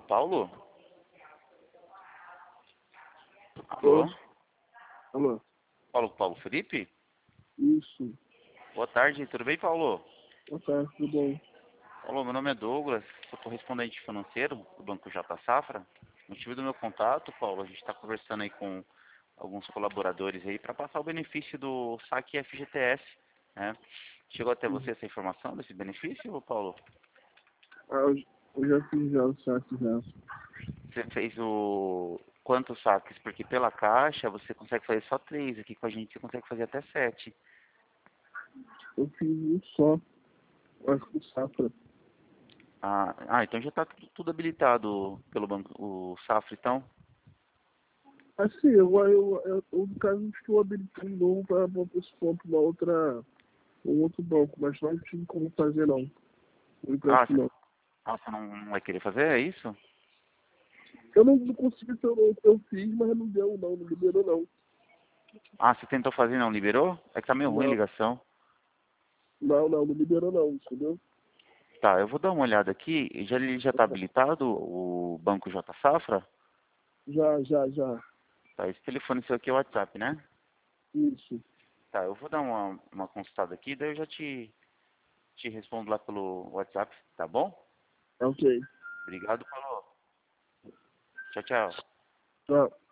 Paulo? Alô? Alô? Alô? Paulo Felipe? Isso. Boa tarde, tudo bem, Paulo? Boa tarde, tudo bem? Paulo, meu nome é Douglas, sou correspondente financeiro do Banco J Safra. O motivo do meu contato, Paulo, a gente está conversando aí com alguns colaboradores aí para passar o benefício do saque FGTS, né? Chegou até você essa informação desse benefício, Paulo? Ah, eu já fiz já o saque já. Você fez o quantos saques? Porque pela caixa você consegue fazer só 3, aqui com a gente você consegue fazer até 7. Eu fiz um só. Acho que o Safra. Então já está tudo habilitado pelo banco, o Safra, então? Assim, eu no caso estou habilitando de novo para esse ponto um outro banco, mas não tive como fazer não. Por Ah, enquanto você, não. você não vai querer fazer, é isso? Eu não consegui ter eu fiz, mas não deu não liberou não. Ah, você tentou fazer e não liberou? É que tá meio ruim a Não, ligação. não liberou não, entendeu? Tá, eu vou dar uma olhada aqui. Ele já está habilitado, o Banco J Safra? Já. Tá, esse telefone seu aqui é o WhatsApp, né? Isso. Tá, eu vou dar uma consultada aqui, daí eu já te respondo lá pelo WhatsApp, tá bom? Ok. Obrigado, Paulo. Tchau, tchau. Tá.